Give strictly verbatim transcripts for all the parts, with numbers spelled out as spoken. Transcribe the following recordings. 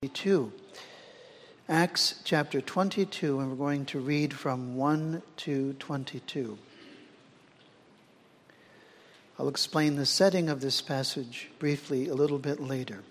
twenty-two. Acts chapter twenty-two, and we're going to read from one to twenty-two. I'll explain the setting of this passage briefly a little bit later.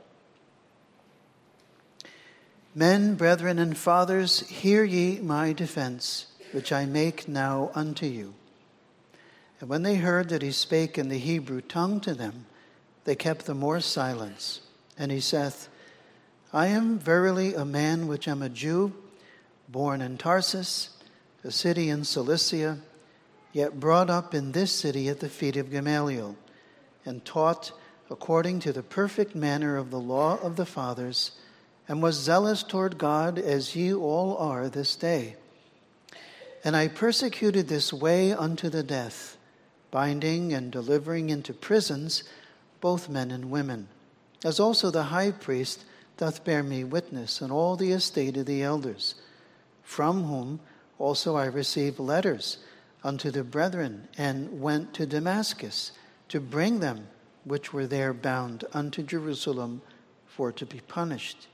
Men, brethren, and fathers, hear ye my defense, which I make now unto you. And when they heard that he spake in the Hebrew tongue to them, they kept the more silence. And he saith, I am verily a man which am a Jew, born in Tarsus, a city in Cilicia, yet brought up in this city at the feet of Gamaliel, and taught according to the perfect manner of the law of the fathers, and was zealous toward God as ye all are this day. And I persecuted this way unto the death, binding and delivering into prisons both men and women, as also the high priest doth bear me witness, and all the estate of the elders, from whom also I received letters unto the brethren, and went to Damascus to bring them which were there bound unto Jerusalem for to be punished.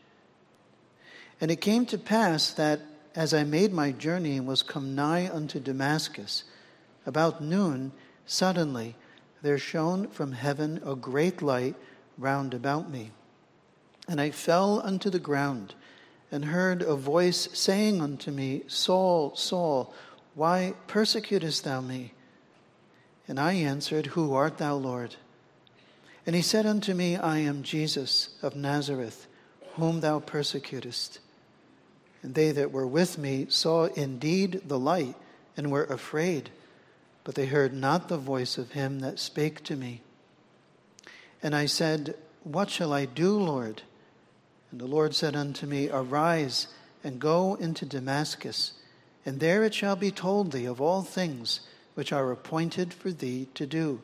And it came to pass that, as I made my journey and was come nigh unto Damascus, about noon suddenly there shone from heaven a great light round about me. And I fell unto the ground, and heard a voice saying unto me, Saul, Saul, why persecutest thou me? And I answered, Who art thou, Lord? And he said unto me, I am Jesus of Nazareth, whom thou persecutest. And they that were with me saw indeed the light, and were afraid, but they heard not the voice of him that spake to me. And I said, What shall I do, Lord? And the Lord said unto me, Arise, and go into Damascus, and there it shall be told thee of all things which are appointed for thee to do.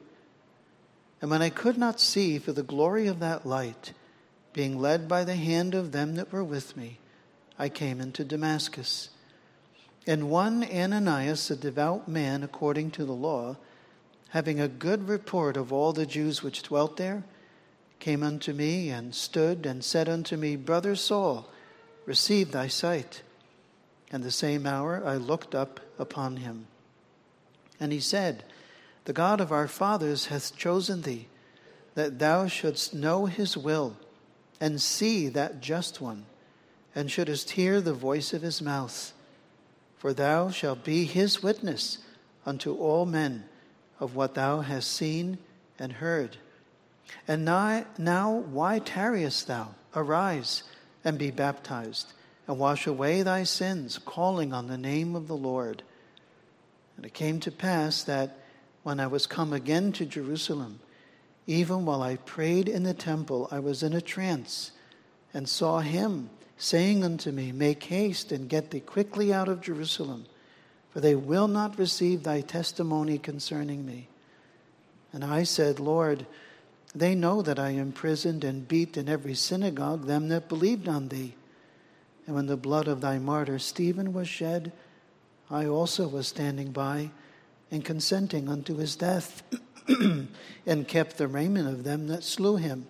And when I could not see for the glory of that light, being led by the hand of them that were with me, I came into Damascus. And one Ananias, a devout man according to the law, having a good report of all the Jews which dwelt there, came unto me, and stood, and said unto me, Brother Saul, receive thy sight. And the same hour I looked up upon him. And he said, The God of our fathers hath chosen thee, that thou shouldst know his will, and see that just one, and shouldest hear the voice of his mouth. For thou shalt be his witness unto all men of what thou hast seen and heard. And now, now why tarriest thou? Arise, and be baptized, and wash away thy sins, calling on the name of the Lord. And it came to pass that, when I was come again to Jerusalem, even while I prayed in the temple, I was in a trance, and saw him saying unto me, Make haste, and get thee quickly out of Jerusalem, for they will not receive thy testimony concerning me. And I said, Lord, they know that I imprisoned and beat in every synagogue them that believed on thee. And when the blood of thy martyr Stephen was shed, I also was standing by and consenting unto his death, and kept the raiment of them that slew him.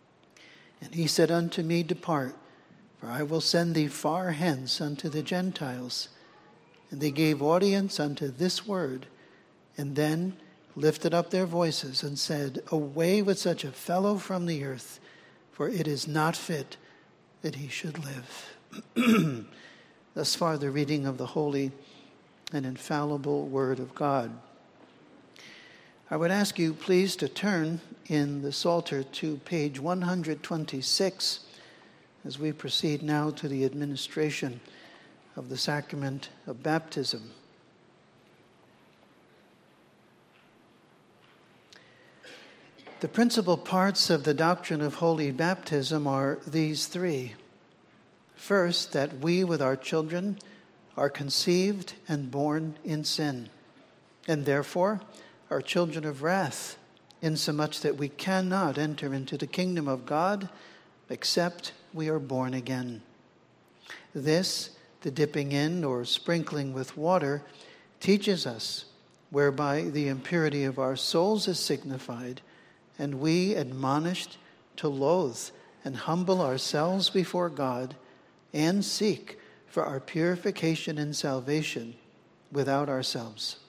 And he said unto me, Depart, for I will send thee far hence unto the Gentiles. And they gave audience unto this word, and then lifted up their voices and said, Away with such a fellow from the earth, for it is not fit that he should live. Thus far the reading of the holy and infallible word of God. I would ask you please to turn in the Psalter to page one hundred twenty-six as we proceed now to the administration of the sacrament of baptism. The principal parts of the doctrine of holy baptism are these three. First, that we with our children are conceived and born in sin, and therefore are children of wrath, insomuch that we cannot enter into the kingdom of God except we are born again. This, the dipping in or sprinkling with water, teaches us, whereby the impurity of our souls is signified, and we admonished to loathe and humble ourselves before God and seek for our purification and salvation without ourselves.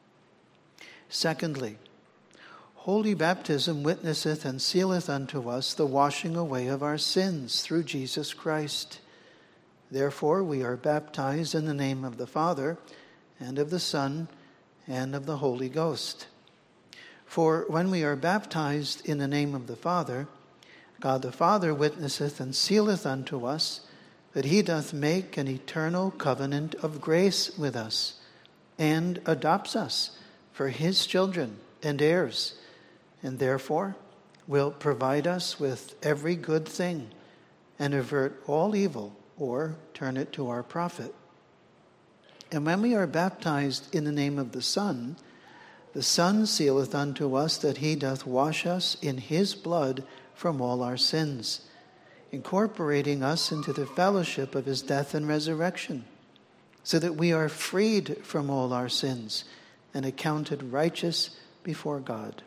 Secondly, holy baptism witnesseth and sealeth unto us the washing away of our sins through Jesus Christ. Therefore we are baptized in the name of the Father, and of the Son, and of the Holy Ghost. For when we are baptized in the name of the Father, God the Father witnesseth and sealeth unto us that he doth make an eternal covenant of grace with us, and adopts us for his children and heirs, and therefore will provide us with every good thing, and avert all evil, or turn it to our profit. And when we are baptized in the name of the Son, the Son sealeth unto us that he doth wash us in his blood from all our sins, incorporating us into the fellowship of his death and resurrection, so that we are freed from all our sins and accounted righteous before God.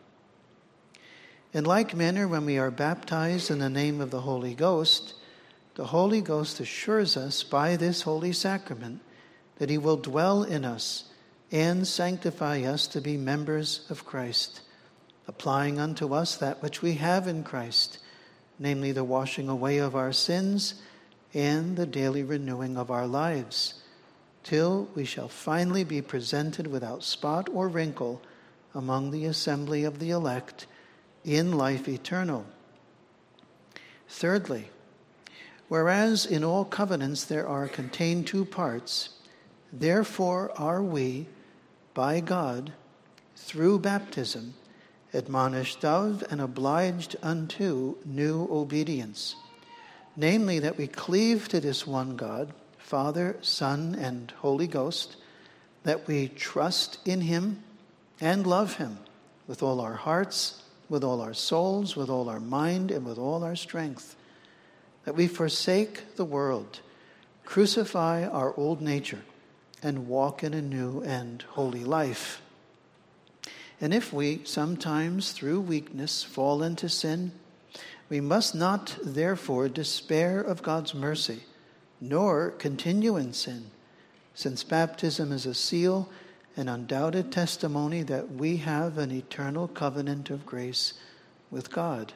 In like manner, when we are baptized in the name of the Holy Ghost, the Holy Ghost assures us by this holy sacrament that he will dwell in us and sanctify us to be members of Christ, applying unto us that which we have in Christ, namely the washing away of our sins and the daily renewing of our lives, till we shall finally be presented without spot or wrinkle among the assembly of the elect in life eternal. Thirdly, whereas in all covenants there are contained two parts, therefore are we, by God, through baptism, admonished of and obliged unto new obedience, namely that we cleave to this one God, Father, Son, and Holy Ghost, that we trust in him and love him with all our hearts, with all our souls, with all our mind, and with all our strength, that we forsake the world, crucify our old nature, and walk in a new and holy life. And if we sometimes through weakness fall into sin, we must not therefore despair of God's mercy, nor continue in sin, since baptism is a seal and undoubted testimony that we have an eternal covenant of grace with God.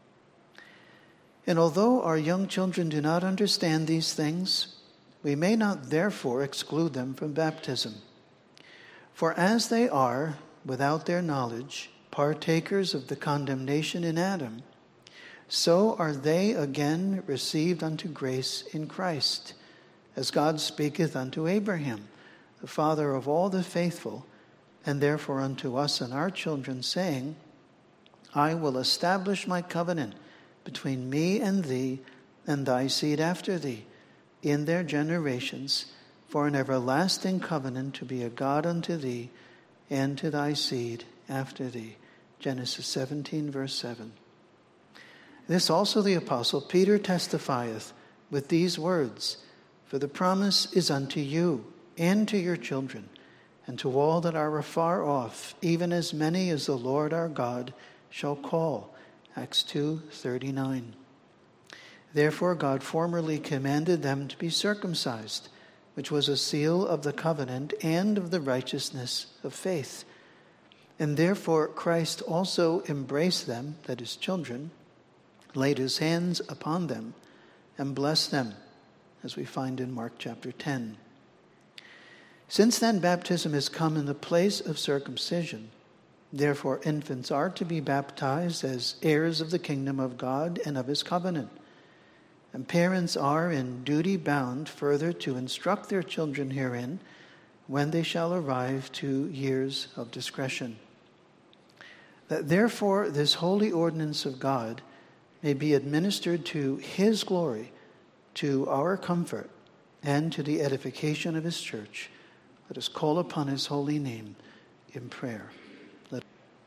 And although our young children do not understand these things, we may not therefore exclude them from baptism. For as they are, without their knowledge, partakers of the condemnation in Adam, so are they again received unto grace in Christ, as God speaketh unto Abraham, the father of all the faithful, and therefore unto us and our children, saying, I will establish my covenant between me and thee and thy seed after thee, in their generations, for an everlasting covenant to be a God unto thee and to thy seed after thee. Genesis seventeen, verse seven. This also the apostle Peter testifieth with these words, for the promise is unto you and to your children, and to all that are afar off, even as many as the Lord our God shall call. Acts two thirty-nine. Therefore God formerly commanded them to be circumcised, which was a seal of the covenant and of the righteousness of faith. And therefore Christ also embraced them, that is, children, laid his hands upon them, and blessed them, as we find in Mark chapter ten. Since then baptism has come in the place of circumcision, therefore infants are to be baptized as heirs of the kingdom of God and of his covenant. And parents are in duty bound further to instruct their children herein when they shall arrive to years of discretion. That therefore this holy ordinance of God may be administered to his glory, to our comfort, and to the edification of his church, let us call upon his holy name in prayer. Let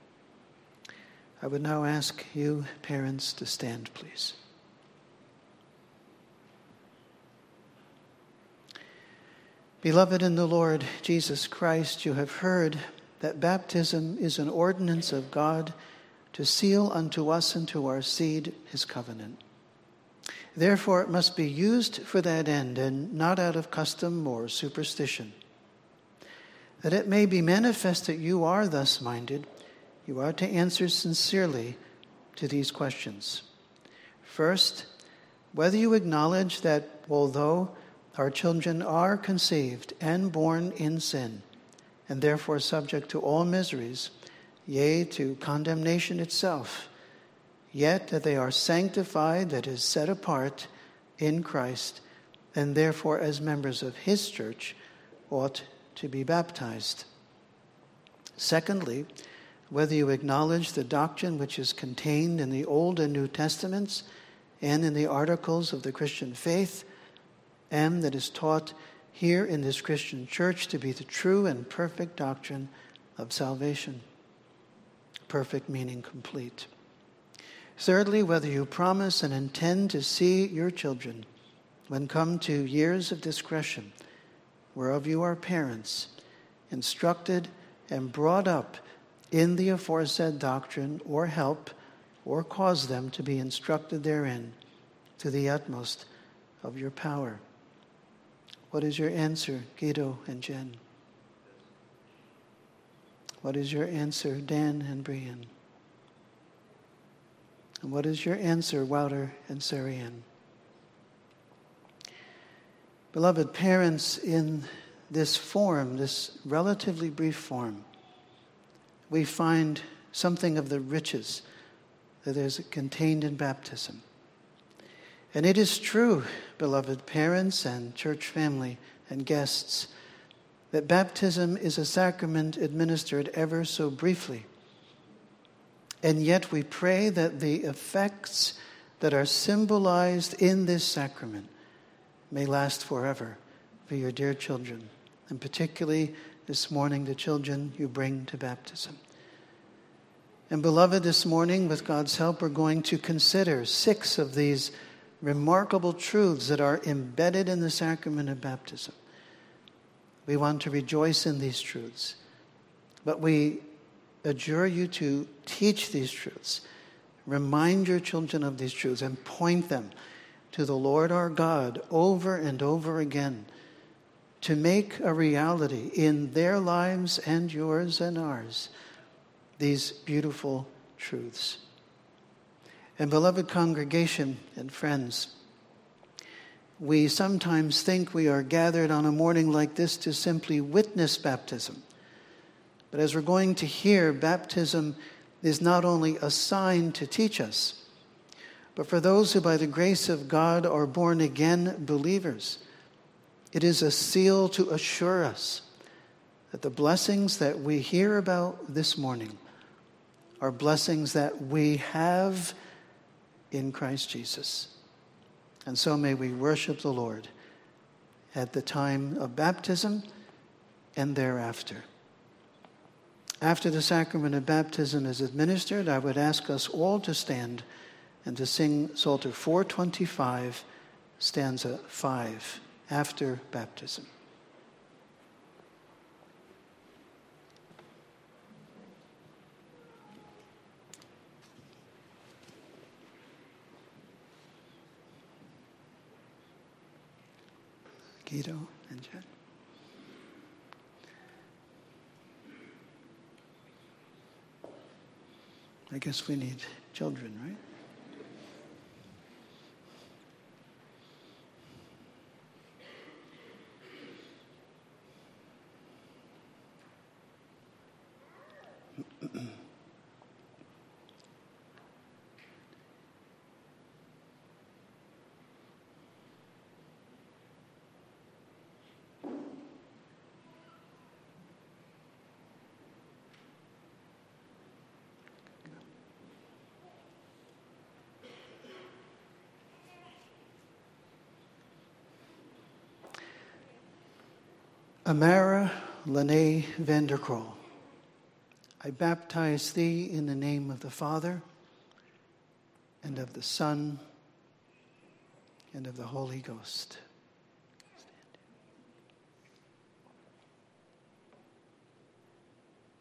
I would now ask you, parents, to stand, please. Beloved in the Lord Jesus Christ, you have heard that baptism is an ordinance of God to seal unto us and to our seed his covenant. Therefore, it must be used for that end and not out of custom or superstition. That it may be manifest that you are thus minded, you are to answer sincerely to these questions. First, whether you acknowledge that although our children are conceived and born in sin, and therefore subject to all miseries, yea, to condemnation itself, yet that they are sanctified, that is, set apart in Christ, and therefore as members of his church ought to be baptized. Secondly, whether you acknowledge the doctrine which is contained in the Old and New Testaments and in the articles of the Christian faith, and that is taught here in this Christian church to be the true and perfect doctrine of salvation. Perfect meaning complete. Thirdly, whether you promise and intend to see your children, when come to years of discretion, whereof you are parents, instructed and brought up in the aforesaid doctrine, or help, or cause them to be instructed therein to the utmost of your power. What is your answer, Guido and Jen? What is your answer, Dan and Brian? And what is your answer, Wouter and Sarianne? Beloved parents, in this form, this relatively brief form, we find something of the riches that is contained in baptism. And it is true, beloved parents and church family and guests, that baptism is a sacrament administered ever so briefly. And yet we pray that the effects that are symbolized in this sacrament may last forever for your dear children, and particularly this morning the children you bring to baptism. And beloved, this morning, with God's help, we're going to consider six of these remarkable truths that are embedded in the sacrament of baptism. We want to rejoice in these truths, but we adjure you to teach these truths, remind your children of these truths, and point them to the Lord our God over and over again to make a reality in their lives and yours and ours these beautiful truths. And beloved congregation and friends, we sometimes think we are gathered on a morning like this to simply witness baptism. But as we're going to hear, baptism is not only a sign to teach us, but for those who by the grace of God are born again believers, it is a seal to assure us that the blessings that we hear about this morning are blessings that we have in Christ Jesus. And so may we worship the Lord at the time of baptism and thereafter. After the sacrament of baptism is administered, I would ask us all to stand and to sing Psalter four twenty-five, stanza five, after baptism. Guido and Jen. I guess we need children, right? Amara Lene Vanderkroll, I baptize thee in the name of the Father, and of the Son, and of the Holy Ghost.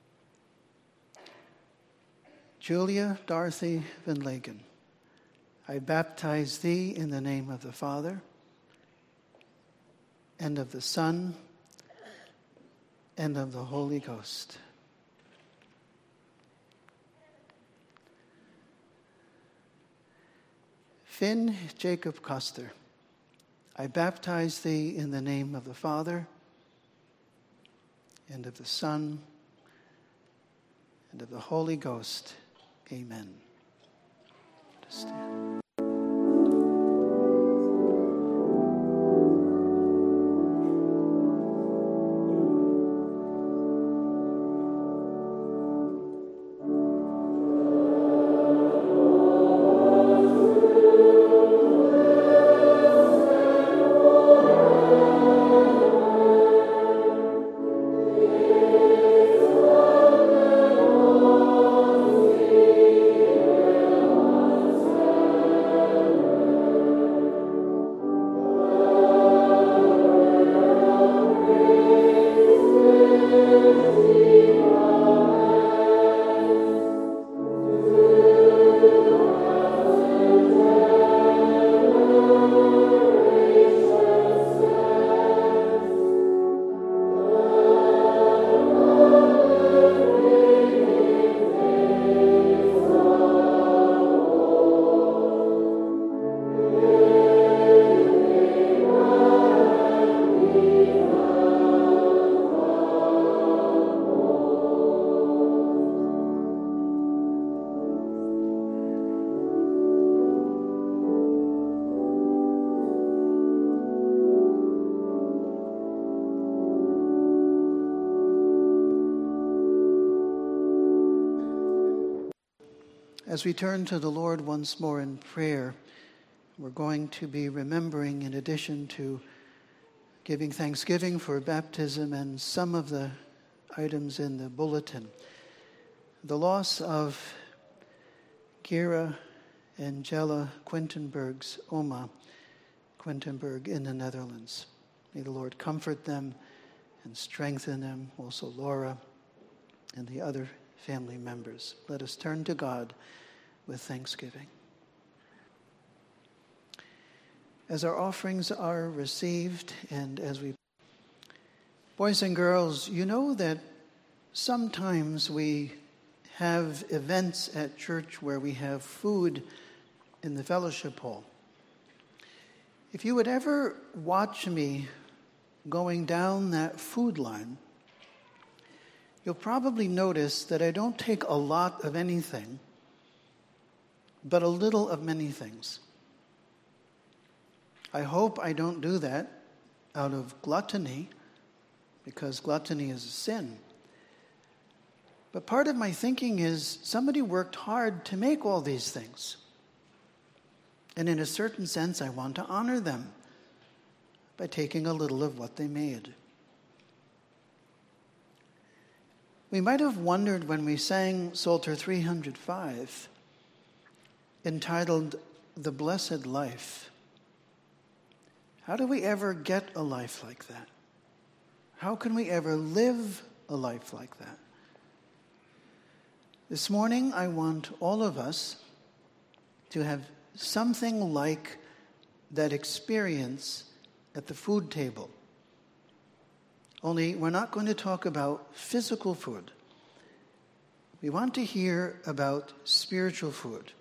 Julia Dorothy Van Lagen, I baptize thee in the name of the Father, and of the Son, and of the Holy Ghost. Finn Jacob Coster, I baptize thee in the name of the Father, and of the Son, and of the Holy Ghost. Amen. Let us stand. As we turn to the Lord once more in prayer, we're going to be remembering, in addition to giving thanksgiving for baptism and some of the items in the bulletin, the loss of Gira and Jella Quintenberg's Oma Quintenberg in the Netherlands. May the Lord comfort them and strengthen them, also Laura and the other family members. Let us turn to God with thanksgiving. As our offerings are received and as we... Boys and girls, you know that sometimes we have events at church where we have food in the fellowship hall. If you would ever watch me going down that food line, you'll probably notice that I don't take a lot of anything, but a little of many things. I hope I don't do that out of gluttony, because gluttony is a sin. But part of my thinking is somebody worked hard to make all these things. And in a certain sense, I want to honor them by taking a little of what they made. We might have wondered when we sang Psalter three hundred five, entitled The Blessed Life. How do we ever get a life like that? How can we ever live a life like that? This morning, I want all of us to have something like that experience at the food table. Only we're not going to talk about physical food. We want to hear about spiritual food.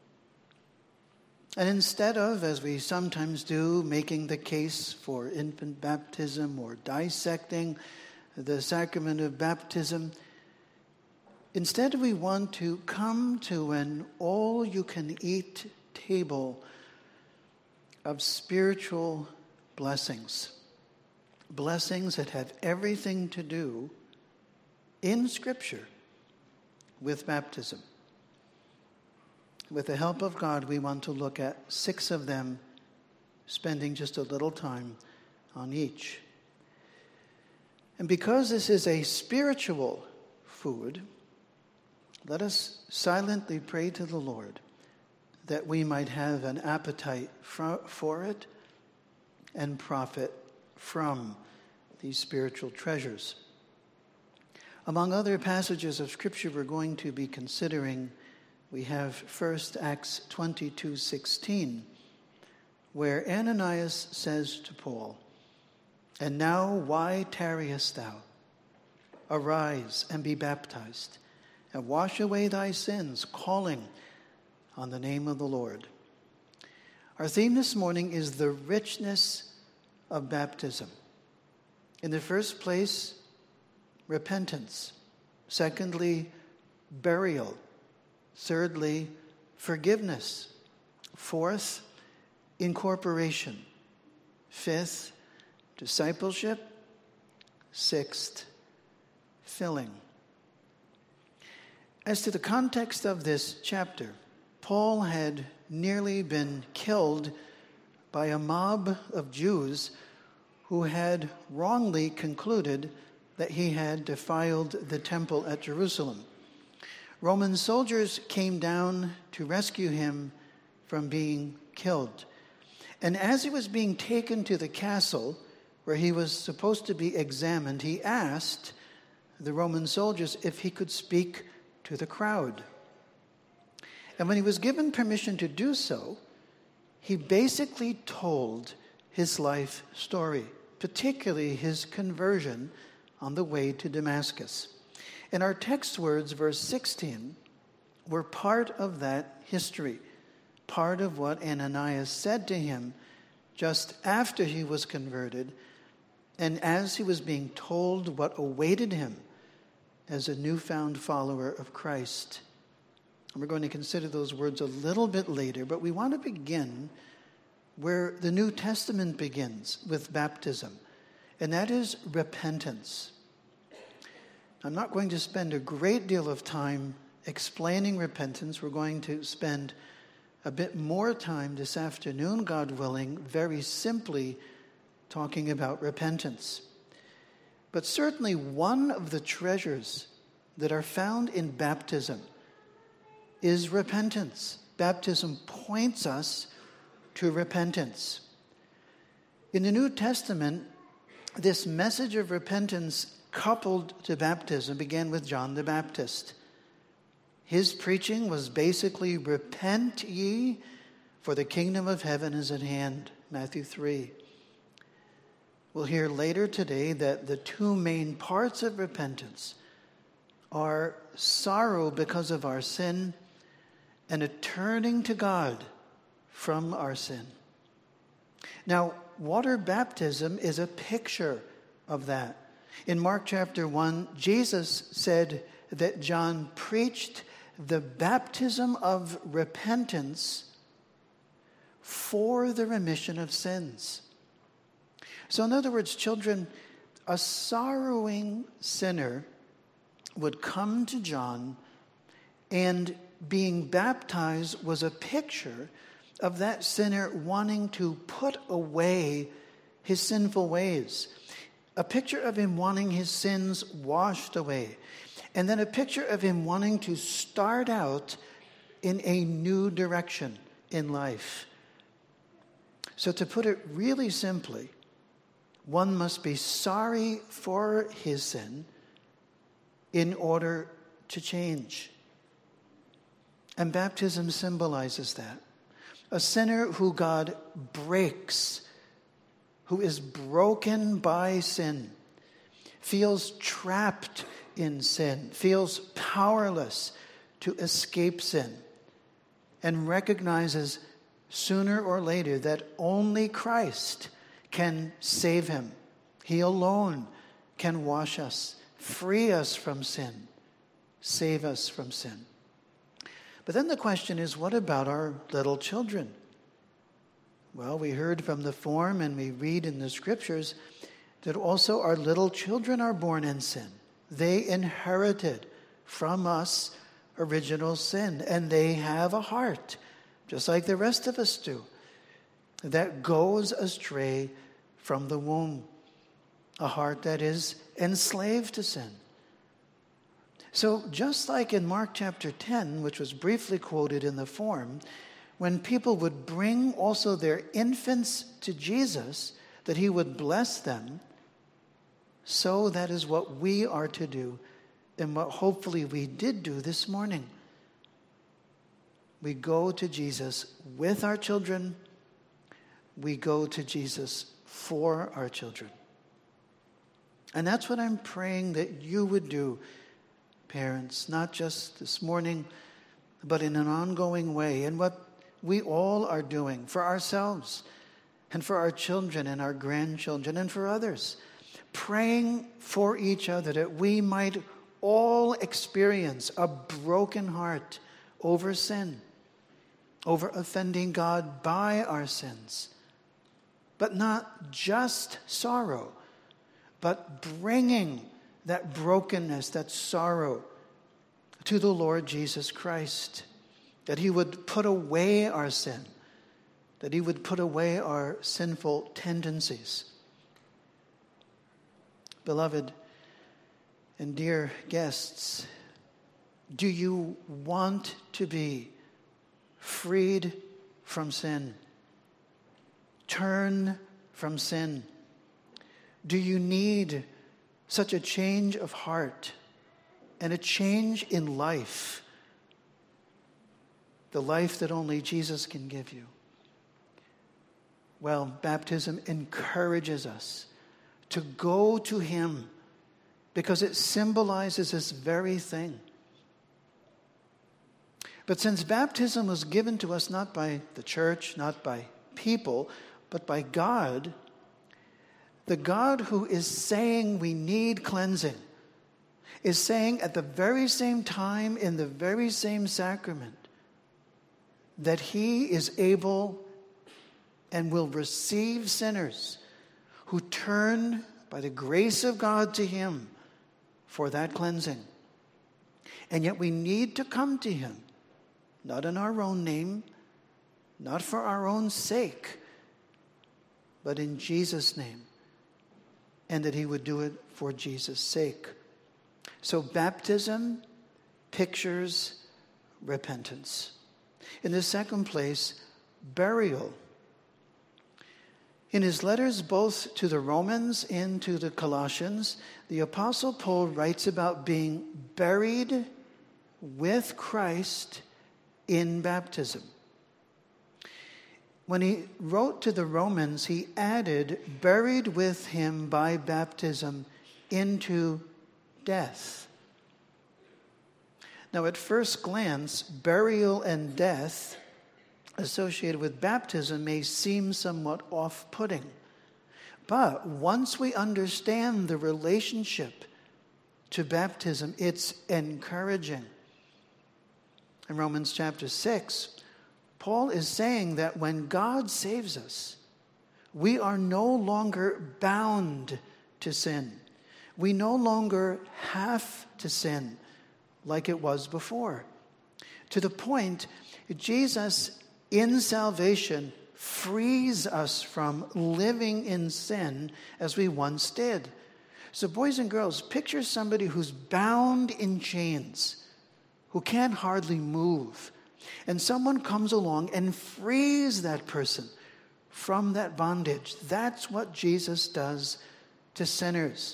And instead of, as we sometimes do, making the case for infant baptism or dissecting the sacrament of baptism, instead we want to come to an all-you-can-eat table of spiritual blessings. Blessings that have everything to do in Scripture with baptism. With the help of God, we want to look at six of them, spending just a little time on each. And because this is a spiritual food, let us silently pray to the Lord that we might have an appetite for it and profit from these spiritual treasures. Among other passages of Scripture we're going to be considering we have first Acts twenty-two sixteen, where Ananias says to Paul, "And now why tarriest thou? Arise and be baptized, and wash away thy sins, calling on the name of the Lord." Our theme this morning is the richness of baptism. In the first place, repentance. Secondly, burial. Thirdly, forgiveness. Fourth, incorporation. Fifth, discipleship. Sixth, filling. As to the context of this chapter, Paul had nearly been killed by a mob of Jews who had wrongly concluded that he had defiled the temple at Jerusalem. Roman soldiers came down to rescue him from being killed. And as he was being taken to the castle where he was supposed to be examined, he asked the Roman soldiers if he could speak to the crowd. And when he was given permission to do so, he basically told his life story, particularly his conversion on the way to Damascus. And our text words, verse sixteen, were part of that history, part of what Ananias said to him just after he was converted, and as he was being told what awaited him as a newfound follower of Christ. And we're going to consider those words a little bit later, but we want to begin where the New Testament begins, with baptism, and that is repentance. I'm not going to spend a great deal of time explaining repentance. We're going to spend a bit more time this afternoon, God willing, very simply talking about repentance. But certainly one of the treasures that are found in baptism is repentance. Baptism points us to repentance. In the New Testament, this message of repentance coupled to baptism began with John the Baptist. His preaching was basically, "Repent ye, for the kingdom of heaven is at hand," Matthew three. We'll hear later today that the two main parts of repentance are sorrow because of our sin and a turning to God from our sin. Now, water baptism is a picture of that. In Mark chapter one, Jesus said that John preached the baptism of repentance for the remission of sins. So in other words, children, a sorrowing sinner would come to John, and being baptized was a picture of that sinner wanting to put away his sinful ways. A picture of him wanting his sins washed away. And then a picture of him wanting to start out in a new direction in life. So to put it really simply, one must be sorry for his sin in order to change. And baptism symbolizes that. A sinner who God breaks, who is broken by sin, feels trapped in sin, feels powerless to escape sin, and recognizes sooner or later that only Christ can save him. He alone can wash us, free us from sin, save us from sin. But then the question is, what about our little children? Well, we heard from the form and we read in the scriptures that also our little children are born in sin. They inherited from us original sin, and they have a heart, just like the rest of us do, that goes astray from the womb, a heart that is enslaved to sin. So just like in Mark chapter ten, which was briefly quoted in the form, when people would bring also their infants to Jesus, that he would bless them, so that is what we are to do, and what hopefully we did do this morning. We go to Jesus with our children. We go to Jesus for our children. And that's what I'm praying that you would do, parents, not just this morning, but in an ongoing way, and what we all are doing for ourselves and for our children and our grandchildren and for others, praying for each other that we might all experience a broken heart over sin, over offending God by our sins, but not just sorrow, but bringing that brokenness, that sorrow to the Lord Jesus Christ, that he would put away our sin, that he would put away our sinful tendencies. Beloved and dear guests, do you want to be freed from sin? Turn from sin. Do you need such a change of heart and a change in life? The life that only Jesus can give you. Well, baptism encourages us to go to him because it symbolizes this very thing. But since baptism was given to us not by the church, not by people, but by God, the God who is saying we need cleansing is saying at the very same time, in the very same sacrament, that he is able and will receive sinners who turn by the grace of God to him for that cleansing. And yet we need to come to him, not in our own name, not for our own sake, but in Jesus' name, and that he would do it for Jesus' sake. So baptism pictures repentance. In the second place, burial. In his letters both to the Romans and to the Colossians, the Apostle Paul writes about being buried with Christ in baptism. When he wrote to the Romans, he added, buried with him by baptism into death. Now, at first glance, burial and death associated with baptism may seem somewhat off-putting. But once we understand the relationship to baptism, it's encouraging. In Romans chapter six, Paul is saying that when God saves us, we are no longer bound to sin. We no longer have to sin like it was before. To the point, Jesus in salvation frees us from living in sin as we once did. So boys and girls, picture somebody who's bound in chains, who can't hardly move. And someone comes along and frees that person from that bondage. That's what Jesus does to sinners.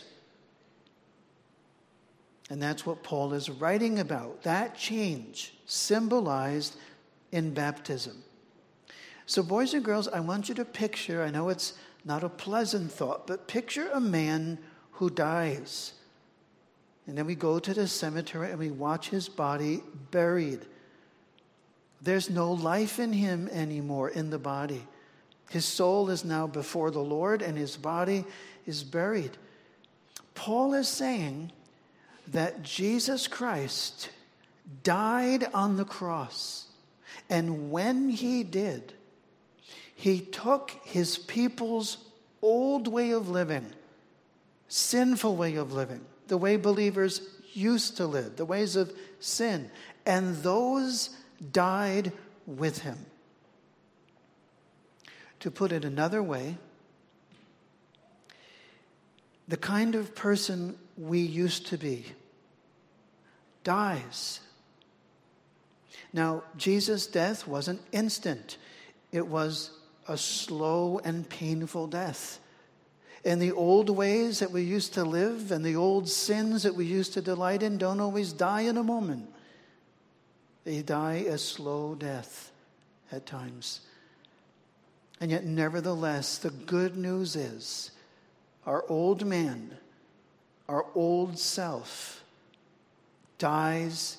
And that's what Paul is writing about. That change symbolized in baptism. So boys and girls, I want you to picture, I know it's not a pleasant thought, but picture a man who dies. And then we go to the cemetery and we watch his body buried. There's no life in him anymore in the body. His soul is now before the Lord and his body is buried. Paul is saying that Jesus Christ died on the cross. And when he did, he took his people's old way of living, sinful way of living, the way believers used to live, the ways of sin, and those died with him. To put it another way, the kind of person we used to be dies. Now, Jesus' death wasn't instant. It was a slow and painful death. And the old ways that we used to live and the old sins that we used to delight in don't always die in a moment. They die a slow death at times. And yet, nevertheless, the good news is our old man, our old self, dies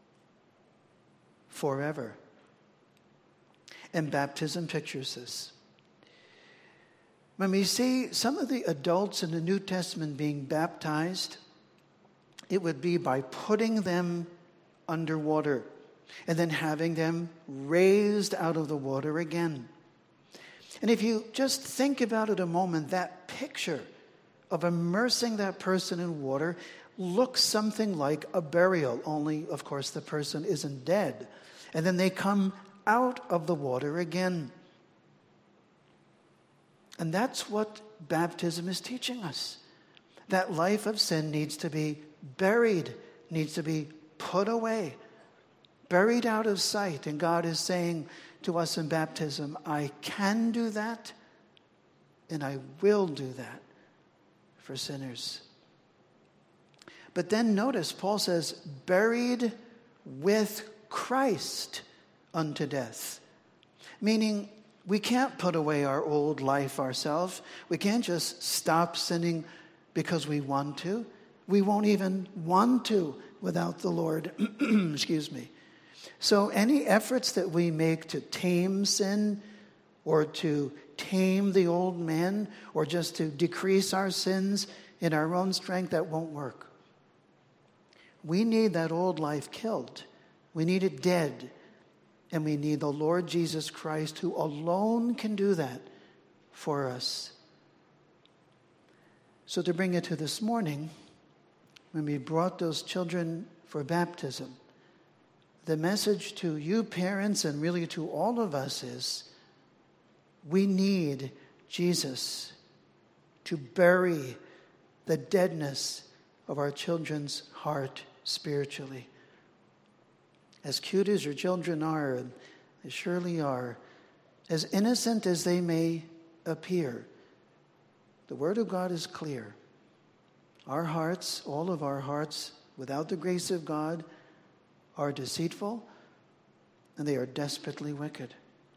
forever. And baptism pictures this. When we see some of the adults in the New Testament being baptized, it would be by putting them underwater and then having them raised out of the water again. And if you just think about it a moment, that picture of immersing that person in water looks something like a burial, only, of course, the person isn't dead. And then they come out of the water again. And that's what baptism is teaching us. That life of sin needs to be buried, needs to be put away, buried out of sight. And God is saying to us in baptism, I can do that, and I will do that for sinners. But then notice, Paul says, buried with Christ unto death. Meaning, we can't put away our old life ourselves. We can't just stop sinning because we want to. We won't even want to without the Lord. Excuse me. So any efforts that we make to tame sin or to tame the old man or just to decrease our sins in our own strength, that won't work. We need that old life killed. We need it dead. And we need the Lord Jesus Christ, who alone can do that for us. So to bring it to this morning, when we brought those children for baptism, the message to you parents and really to all of us is, we need Jesus to bury the deadness of our children's heart spiritually. As cute as your children are, and they surely are, as innocent as they may appear, the Word of God is clear. Our hearts, all of our hearts, without the grace of God, are deceitful, and they are desperately wicked.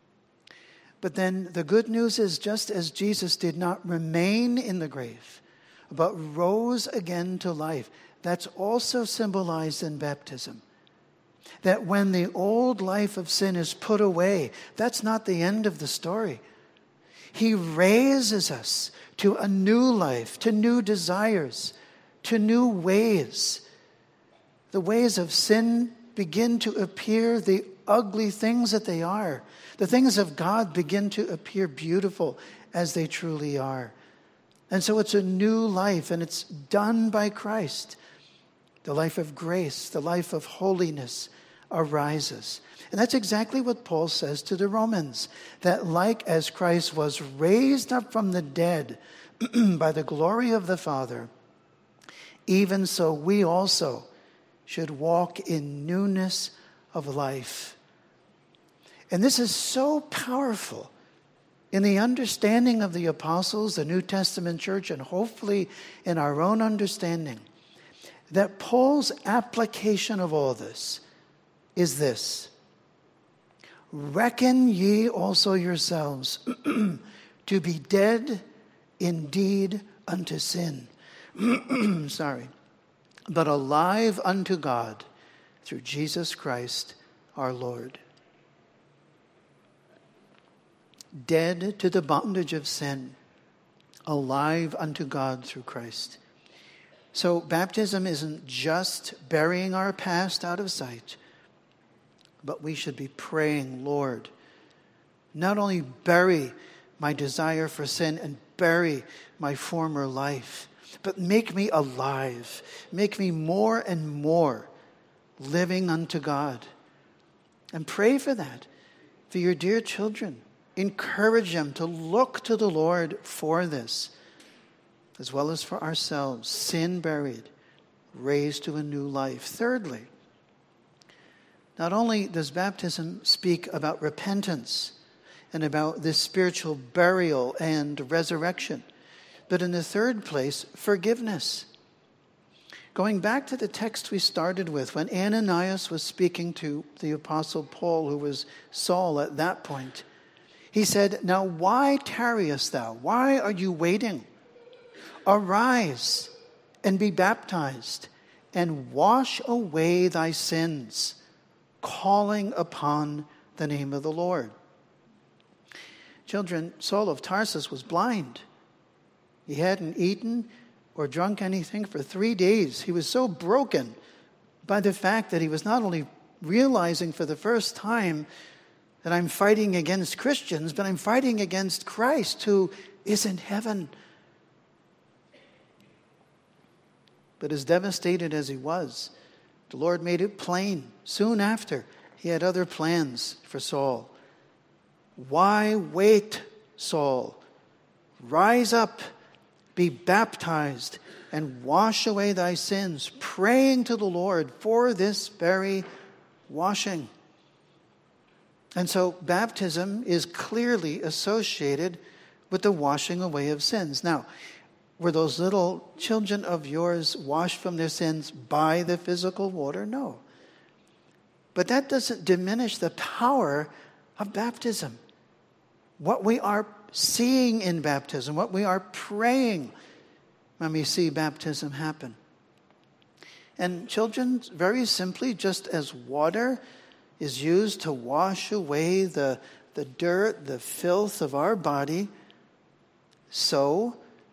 But then the good news is, just as Jesus did not remain in the grave, but rose again to life, that's also symbolized in baptism. That when the old life of sin is put away, that's not the end of the story. He raises us to a new life, to new desires, to new ways. The ways of sin begin to appear the ugly things that they are. The things of God begin to appear beautiful as they truly are. And so it's a new life, and it's done by Christ. The life of grace, the life of holiness arises. And that's exactly what Paul says to the Romans, that like as Christ was raised up from the dead by the glory of the Father, even so we also should walk in newness of life. And this is so powerful in the understanding of the apostles, the New Testament church, and hopefully in our own understanding, that Paul's application of all this is this: reckon ye also yourselves to be dead indeed unto sin, sorry, but alive unto God through Jesus Christ our Lord. Dead to the bondage of sin, alive unto God through Christ. So baptism isn't just burying our past out of sight, but we should be praying, Lord, not only bury my desire for sin and bury my former life, but make me alive. Make me more and more living unto God. And pray for that, for your dear children. Encourage them to look to the Lord for this, as well as for ourselves, sin buried, raised to a new life. Thirdly, not only does baptism speak about repentance and about this spiritual burial and resurrection, but in the third place, forgiveness. Going back to the text we started with, when Ananias was speaking to the Apostle Paul, who was Saul at that point, he said, "Now why tarriest thou? Why are you waiting? Arise and be baptized and wash away thy sins, calling upon the name of the Lord." Children, Saul of Tarsus was blind. He hadn't eaten or drunk anything for three days. He was so broken by the fact that he was not only realizing for the first time that I'm fighting against Christians, but I'm fighting against Christ who is in heaven. But as devastated as he was, the Lord made it plain soon after he had other plans for Saul. "Why wait, Saul? Rise up, be baptized, and wash away thy sins, praying to the Lord for this very washing." And so baptism is clearly associated with the washing away of sins. Now, were those little children of yours washed from their sins by the physical water? No. But that doesn't diminish the power of baptism. What we are seeing in baptism, what we are praying when we see baptism happen. And children, very simply, just as water is used to wash away the, the dirt, the filth of our body, so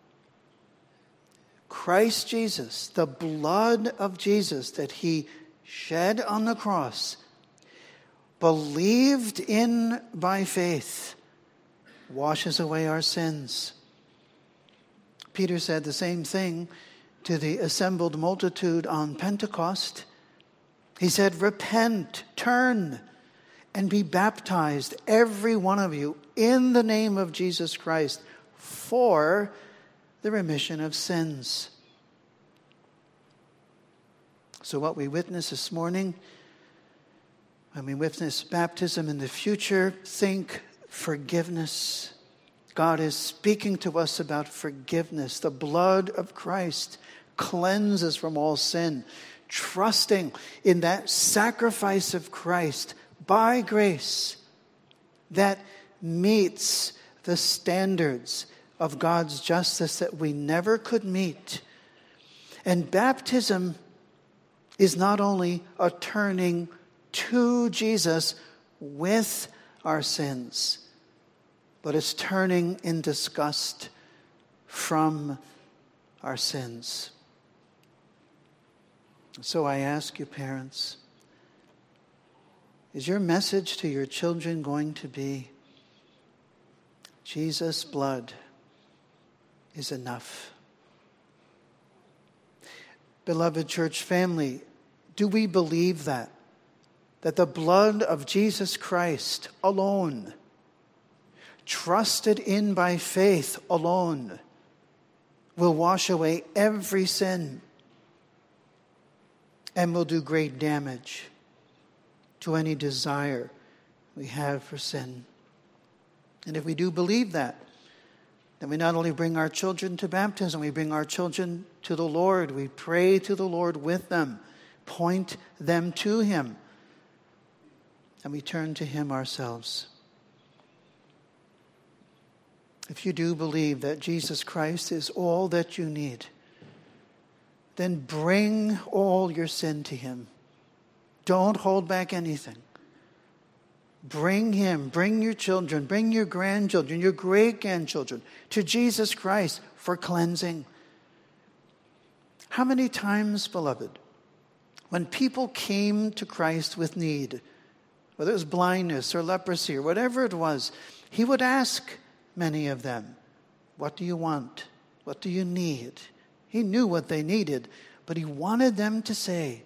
Christ Jesus, the blood of Jesus that he shed on the cross, believed in by faith, washes away our sins. Peter said the same thing to the assembled multitude on Pentecost. He said, "Repent, turn, and be baptized, every one of you, in the name of Jesus Christ, for the remission of sins." So what we witness this morning, when we witness baptism in the future, think forgiveness. God is speaking to us about forgiveness. The blood of Christ cleanses from all sin. Trusting in that sacrifice of Christ by grace that meets the standards of God's justice that we never could meet. And baptism is not only a turning to Jesus with our sins, but it's turning in disgust from our sins. So I ask you, parents, is your message to your children going to be, Jesus' blood is enough? Beloved church family, do we believe that? That the blood of Jesus Christ alone, trusted in by faith alone, will wash away every sin and will do great damage to any desire we have for sin? And if we do believe that, then we not only bring our children to baptism, we bring our children to the Lord. We pray to the Lord with them, point them to him, and we turn to him ourselves. If you do believe that Jesus Christ is all that you need, then bring all your sin to him. Don't hold back anything. Bring him, bring your children, bring your grandchildren, your great-grandchildren to Jesus Christ for cleansing. How many times, beloved, when people came to Christ with need, whether it was blindness or leprosy or whatever it was, he would ask many of them, "What do you want? What do you need?" He knew what they needed, but he wanted them to say,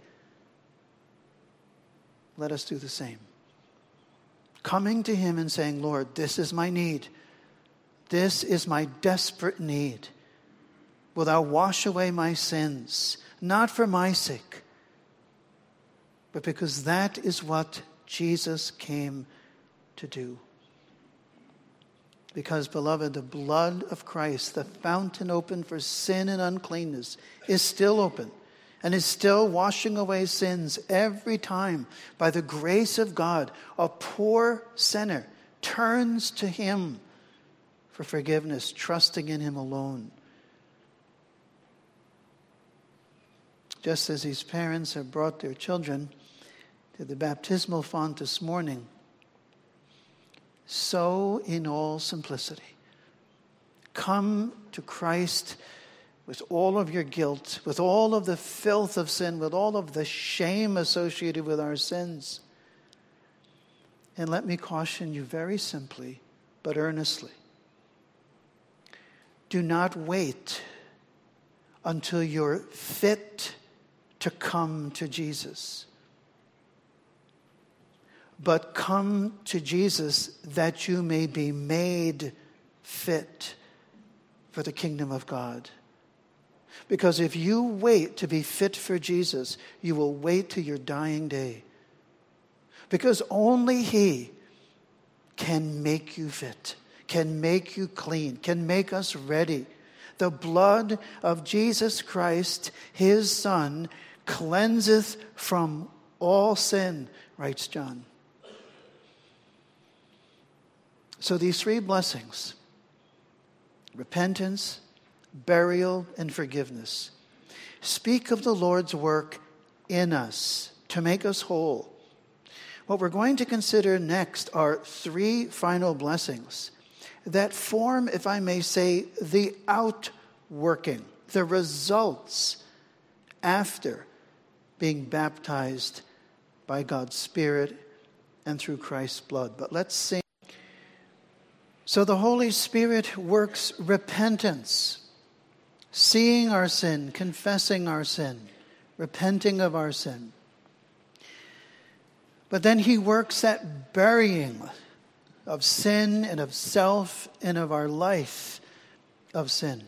"Let us do the same." Coming to him and saying, "Lord, this is my need. This is my desperate need. Will thou wash away my sins, not for my sake, but because that is what Jesus came to do." Because, beloved, the blood of Christ, the fountain open for sin and uncleanness, is still open. and is still washing away sins every time. By the grace of God, a poor sinner turns to him for forgiveness, trusting in him alone. Just as these parents have brought their children to the baptismal font this morning, so in all simplicity, come to Christ with all of your guilt, with all of the filth of sin, with all of the shame associated with our sins. And let me caution you very simply, but earnestly. Do not wait until you're fit to come to Jesus. But come to Jesus that you may be made fit for the kingdom of God. Because if you wait to be fit for Jesus, you will wait till your dying day. Because only He can make you fit, can make you clean, can make us ready. The blood of Jesus Christ, His Son, cleanseth from all sin, writes John. So these three blessings, repentance, burial, and forgiveness, speak of the Lord's work in us to make us whole. What we're going to consider next are three final blessings that form, if I may say, the outworking, the results after being baptized by God's Spirit and through Christ's blood. But let's sing. So the Holy Spirit works repentance, seeing our sin, confessing our sin, repenting of our sin. But then He works that burying of sin and of self and of our life of sin.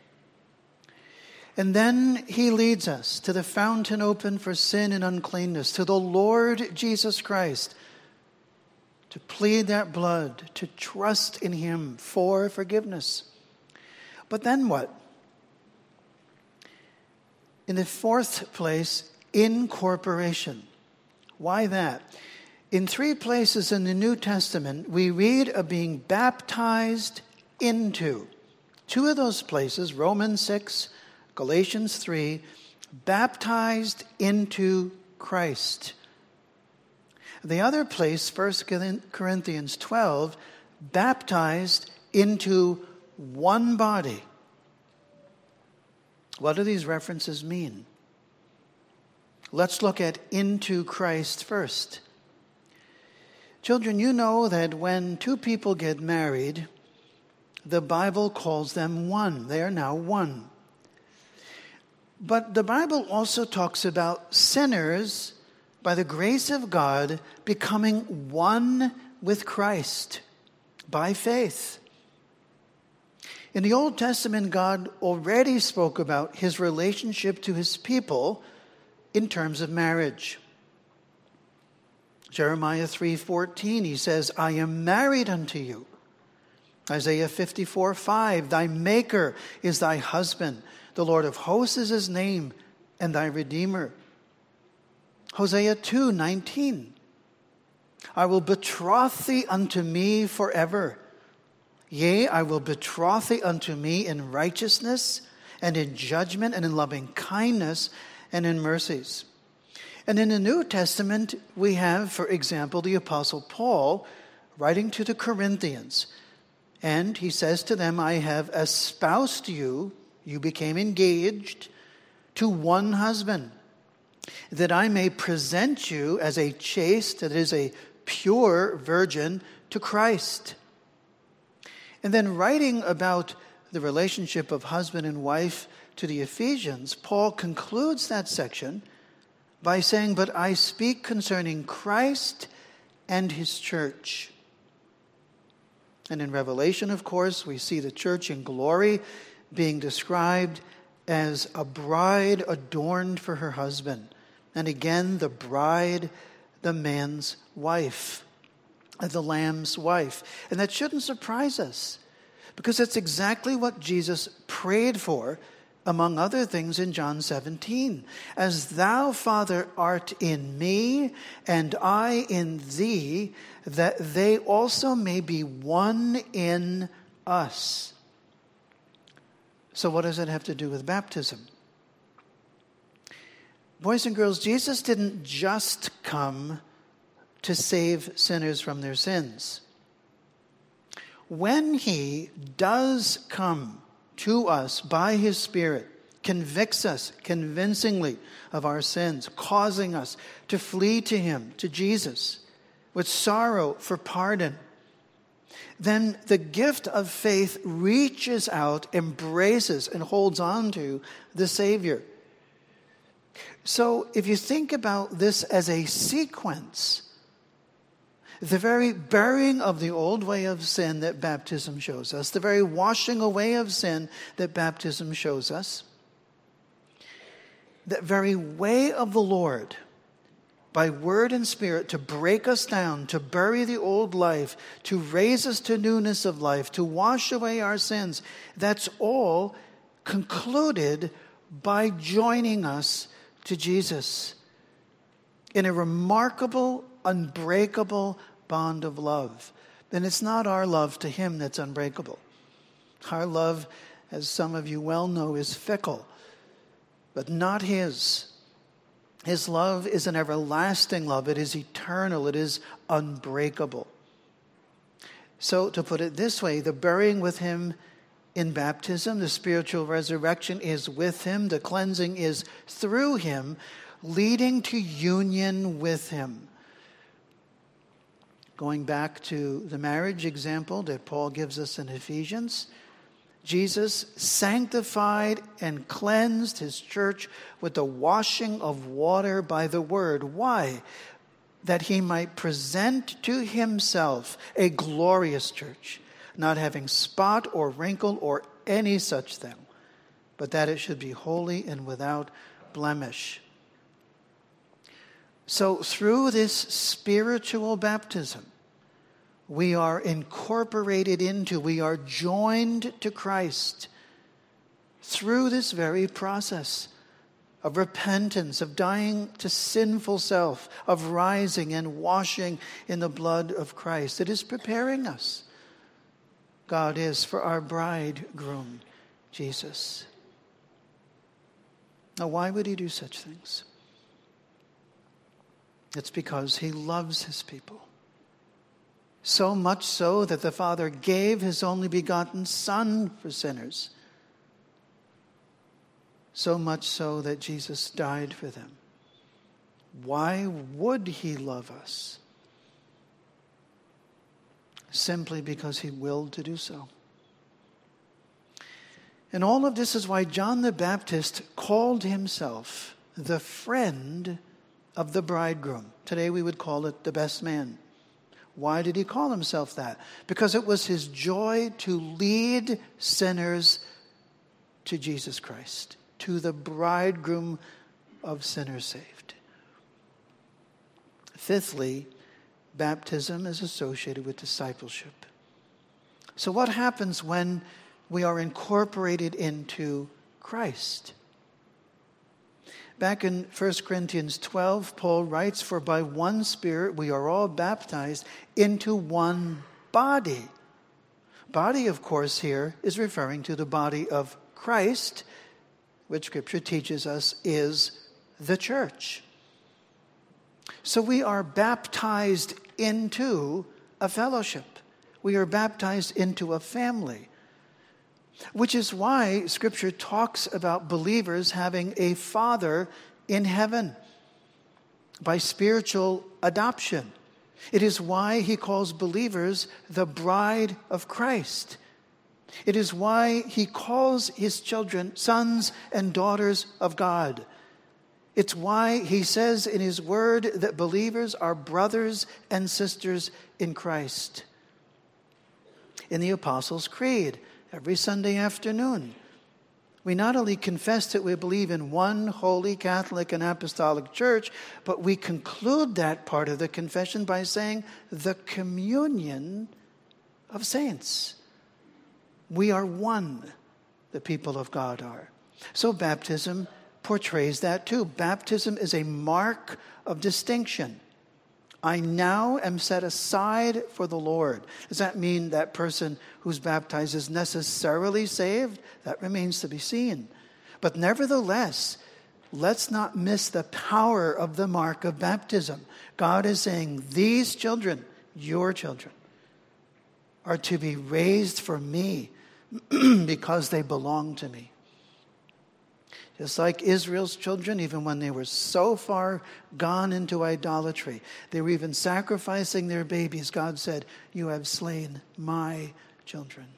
And then He leads us to the fountain open for sin and uncleanness, to the Lord Jesus Christ, to plead that blood, to trust in Him for forgiveness. But then what? In the fourth place, incorporation. Why that? In three places in the New Testament, we read of being baptized into. Two of those places, Romans six, Galatians three, baptized into Christ. The other place, First Corinthians twelve, baptized into one body. What do these references mean? Let's look at into Christ first. Children, you know that when two people get married, the Bible calls them one. They are now one. But the Bible also talks about sinners, by the grace of God, becoming one with Christ by faith. In the Old Testament, God already spoke about His relationship to His people in terms of marriage. Jeremiah three fourteen, He says, I am married unto you. Isaiah fifty-four five, thy maker is thy husband. The Lord of hosts is His name, and thy Redeemer. Hosea two nineteen, I will betroth thee unto me forever. Yea, I will betroth thee unto me in righteousness and in judgment and in loving kindness and in mercies. And in the New Testament, we have, for example, the Apostle Paul writing to the Corinthians. And he says to them, I have espoused you, you became engaged, to one husband, that I may present you as a chaste, that is a pure virgin, to Christ. And then writing about the relationship of husband and wife to the Ephesians, Paul concludes that section by saying, but I speak concerning Christ and His church. And in Revelation, of course, we see the church in glory being described as a bride adorned for her husband. And again, the bride, the man's wife, the Lamb's wife. And that shouldn't surprise us, because that's exactly what Jesus prayed for among other things, in John seventeen. As thou, Father, art in me, and I in thee, that they also may be one in us. So what does it have to do with baptism? Boys and girls, Jesus didn't just come to save sinners from their sins. When he does come to us by his Spirit, convicts us convincingly of our sins, causing us to flee to him, to Jesus, with sorrow for pardon, then the gift of faith reaches out, embraces, and holds on to the Savior. So if you think about this as a sequence, the very burying of the old way of sin that baptism shows us, the very washing away of sin that baptism shows us, that very way of the Lord, by word and spirit, to break us down, to bury the old life, to raise us to newness of life, to wash away our sins, that's all concluded by joining us to Jesus in a remarkable, unbreakable bond of love. And it's not our love to him that's unbreakable. Our love, as some of you well know, is fickle, but not his. His love is an everlasting love. It is eternal. It is unbreakable. So to put it this way, the burying with him in baptism, the spiritual resurrection is with him, the cleansing is through him, leading to union with him. Going back to the marriage example that Paul gives us in Ephesians, Jesus sanctified and cleansed his church with the washing of water by the word. Why? That he might present to himself a glorious church, not having spot or wrinkle or any such thing, but that it should be holy and without blemish. So through this spiritual baptism, we are incorporated into, we are joined to Christ through this very process of repentance, of dying to sinful self, of rising and washing in the blood of Christ. It is preparing us, God is, for our bridegroom, Jesus. Now, why would he do such things? It's because he loves his people. So much so that the Father gave his only begotten Son for sinners. So much so that Jesus died for them. Why would he love us? Simply because he willed to do so. And all of this is why John the Baptist called himself the friend of the bridegroom. Today we would call it the best man. Why did he call himself that? Because it was his joy to lead sinners to Jesus Christ, to the bridegroom of sinners saved. Fifthly, baptism is associated with discipleship. So what happens when we are incorporated into Christ? Back in First Corinthians twelve, Paul writes, "For by one Spirit we are all baptized into one body." Body, of course, here is referring to the body of Christ, which Scripture teaches us is the church. So we are baptized into a fellowship. We are baptized into a family. Which is why Scripture talks about believers having a Father in heaven by spiritual adoption. It is why he calls believers the bride of Christ. It is why he calls his children sons and daughters of God. It's why he says in his word that believers are brothers and sisters in Christ. In the Apostles' Creed, every Sunday afternoon, we not only confess that we believe in one holy Catholic and Apostolic Church, but we conclude that part of the confession by saying the communion of saints. We are one, the people of God are. So baptism portrays that too. Baptism is a mark of distinction. I now am set aside for the Lord. Does that mean that person who's baptized is necessarily saved? That remains to be seen. But nevertheless, let's not miss the power of the mark of baptism. God is saying, these children, your children, are to be raised for me because they belong to me. Just like Israel's children, even when they were so far gone into idolatry, they were even sacrificing their babies. God said, you have slain my children.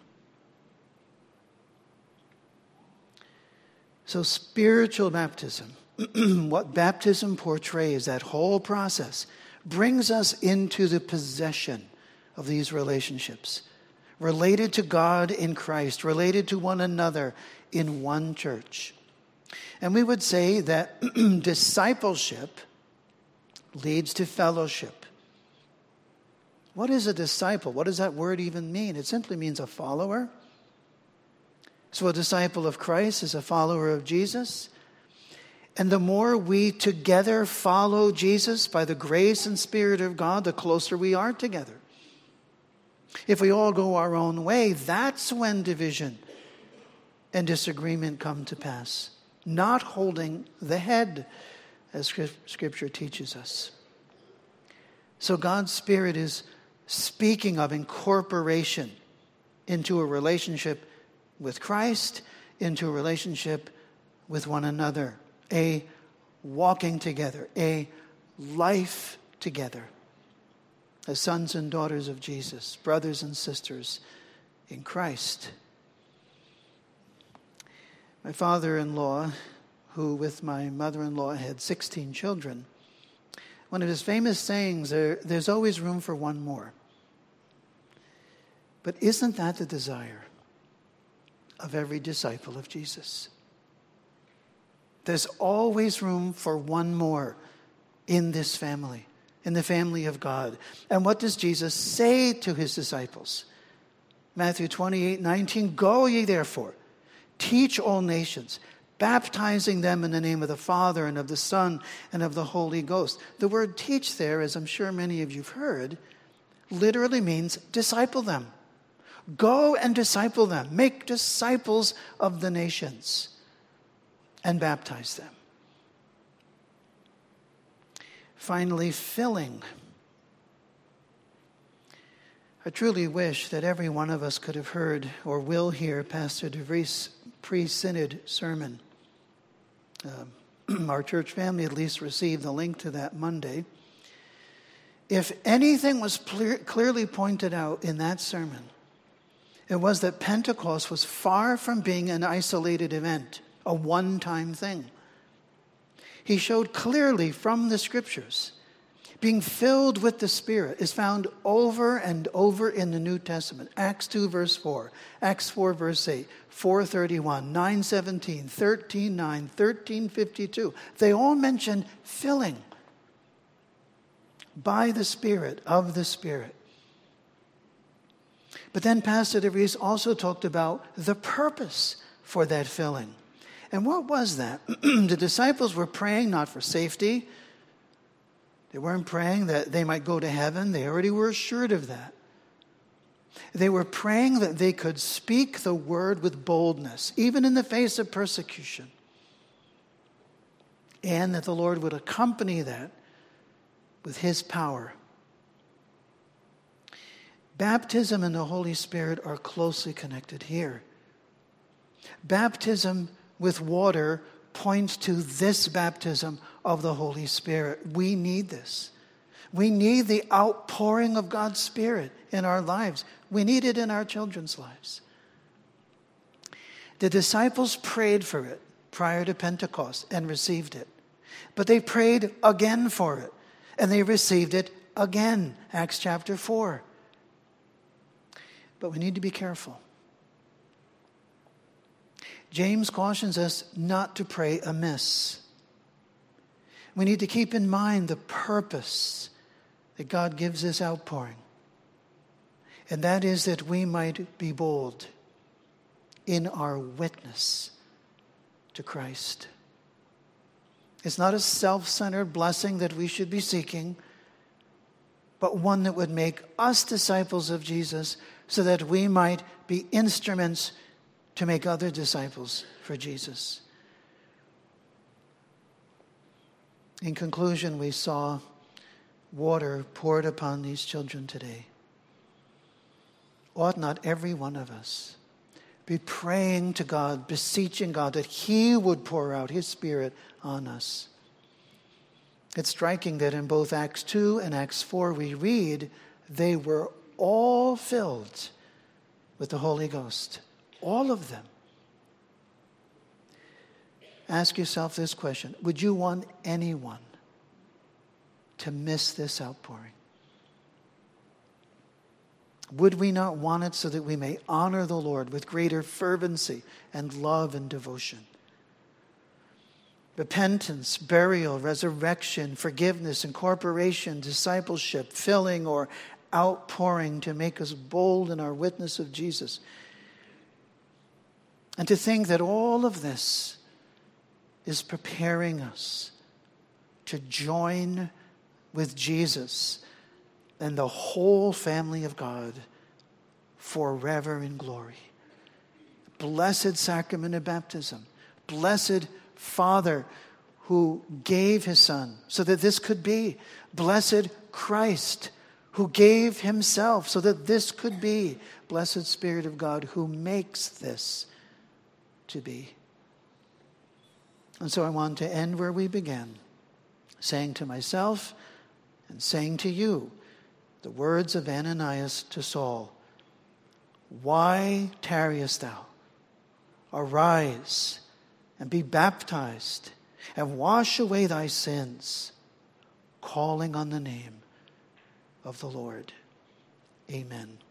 So spiritual baptism, what baptism portrays, that whole process, brings us into the possession of these relationships, related to God in Christ, related to one another in one church. And we would say that discipleship leads to fellowship. What is a disciple? What does that word even mean? It simply means a follower. So a disciple of Christ is a follower of Jesus. And the more we together follow Jesus by the grace and Spirit of God, the closer we are together. If we all go our own way, that's when division and disagreement come to pass. Not holding the head, as Scripture teaches us. So God's Spirit is speaking of incorporation into a relationship with Christ, into a relationship with one another, a walking together, a life together, as sons and daughters of Jesus, brothers and sisters in Christ. My father-in-law, who with my mother-in-law had sixteen children, one of his famous sayings, there, there's always room for one more. But isn't that the desire of every disciple of Jesus? There's always room for one more in this family, in the family of God. And what does Jesus say to his disciples? Matthew twenty-eight nineteen, go ye therefore, teach all nations, baptizing them in the name of the Father and of the Son and of the Holy Ghost. The word teach there, as I'm sure many of you have heard, literally means disciple them. Go and disciple them. Make disciples of the nations and baptize them. Finally, filling. I truly wish that every one of us could have heard or will hear Pastor DeVries' pre-synod sermon. Uh, our church family at least received the link to that Monday. If anything was ple- clearly pointed out in that sermon, it was that Pentecost was far from being an isolated event, a one-time thing. He showed clearly from the Scriptures, being filled with the Spirit is found over and over in the New Testament. Acts two verse four, Acts four verse eight, four thirty-one, nine seventeen, thirteen nine, thirteen fifty-two. They all mention filling by the Spirit, of the Spirit. But then Pastor DeVries also talked about the purpose for that filling. And what was that? The disciples were praying not for safety. They weren't praying that they might go to heaven. They already were assured of that. They were praying that they could speak the word with boldness, even in the face of persecution. And that the Lord would accompany that with his power. Baptism and the Holy Spirit are closely connected here. Baptism with water points to this baptism of the Holy Spirit. We need this. We need the outpouring of God's Spirit in our lives. We need it in our children's lives. The disciples prayed for it prior to Pentecost and received it. But they prayed again for it, and they received it again, Acts chapter four. But we need to be careful. James cautions us not to pray amiss. We need to keep in mind the purpose that God gives this outpouring. And that is that we might be bold in our witness to Christ. It's not a self-centered blessing that we should be seeking, but one that would make us disciples of Jesus so that we might be instruments to make other disciples for Jesus. In conclusion, we saw water poured upon these children today. Ought not every one of us be praying to God, beseeching God that He would pour out His Spirit on us? It's striking that in both Acts two and Acts four we read they were all filled with the Holy Ghost. All of them. Ask yourself this question. Would you want anyone to miss this outpouring? Would we not want it so that we may honor the Lord with greater fervency and love and devotion? Repentance, burial, resurrection, forgiveness, incorporation, discipleship, filling or outpouring to make us bold in our witness of Jesus. And to think that all of this is preparing us to join with Jesus and the whole family of God forever in glory. Blessed sacrament of baptism. Blessed Father who gave His Son so that this could be. Blessed Christ who gave Himself so that this could be. Blessed Spirit of God who makes this to be. And so I want to end where we began, saying to myself and saying to you the words of Ananias to Saul, "Why tarriest thou? Arise and be baptized and wash away thy sins, calling on the name of the Lord." Amen.